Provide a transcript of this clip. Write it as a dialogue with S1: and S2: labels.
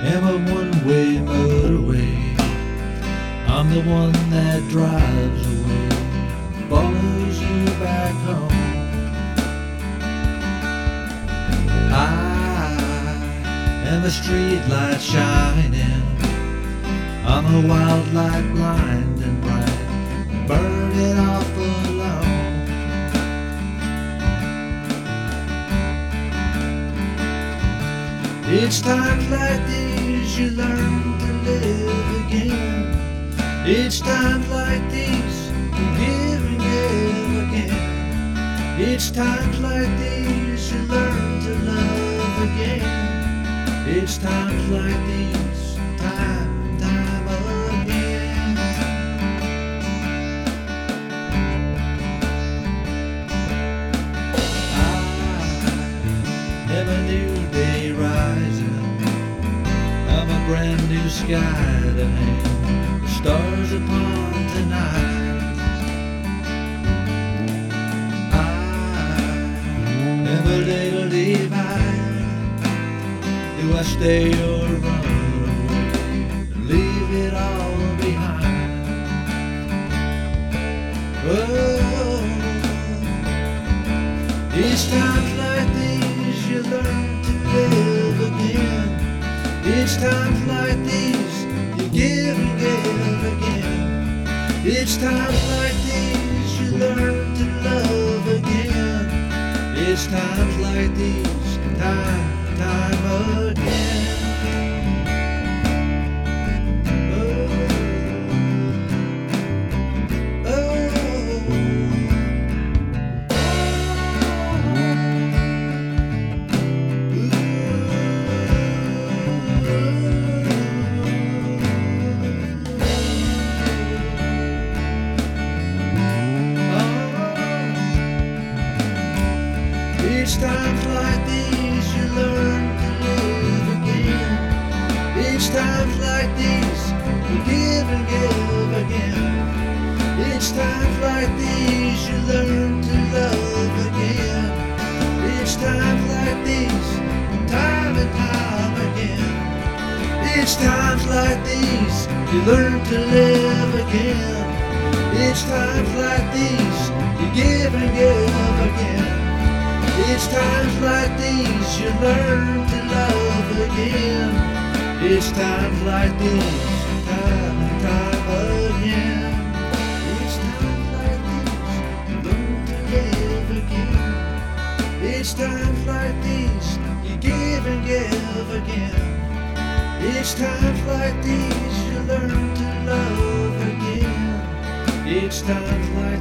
S1: am a one-way motorway. I'm the one that drives away, follows you back home. I am a street light shining, I'm a wild light, blind and bright, burn it off alone. It's times like these you learn to live again. It's times like these you give and give again. It's times like these you learn to love again. It's times like these, time and time again. I am a new day rising, I'm a brand new sky to hang the stars upon tonight. I am a little divine. Do I stay or run away and leave it all behind? Oh, it's times like these you learn to live again. It's times like these you give and give again. It's times like these you learn to love again. It's times like these, time and time again. It's times like these you learn to live again. It's times like these you give and give again. It's times like these you learn to love again. It's times like these, time and time again. It's times like these you learn to live again. It's times like these you give and give again. It's times like these you learn to love again. It's times like these, time and time again. It's times like these you learn to live again. It's times like these you give and give again. It's times like these you learn to love again. It's times like